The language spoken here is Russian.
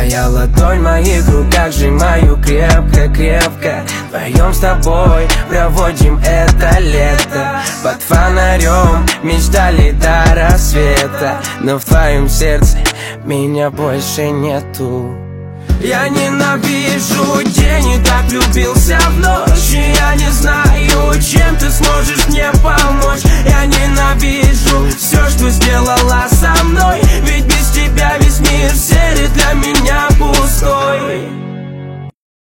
Твоя ладонь в моих руках, сжимаю крепко-крепко. Вдвоем с тобой проводим это лето. Под фонарем мечтали до рассвета, но в твоем сердце меня больше нету. Я ненавижу день и так влюбился в ночь. И я не знаю, чем ты сможешь мне помочь. Я ненавижу все, что сделала со мной, ведь без тебя весь мир серый для меня.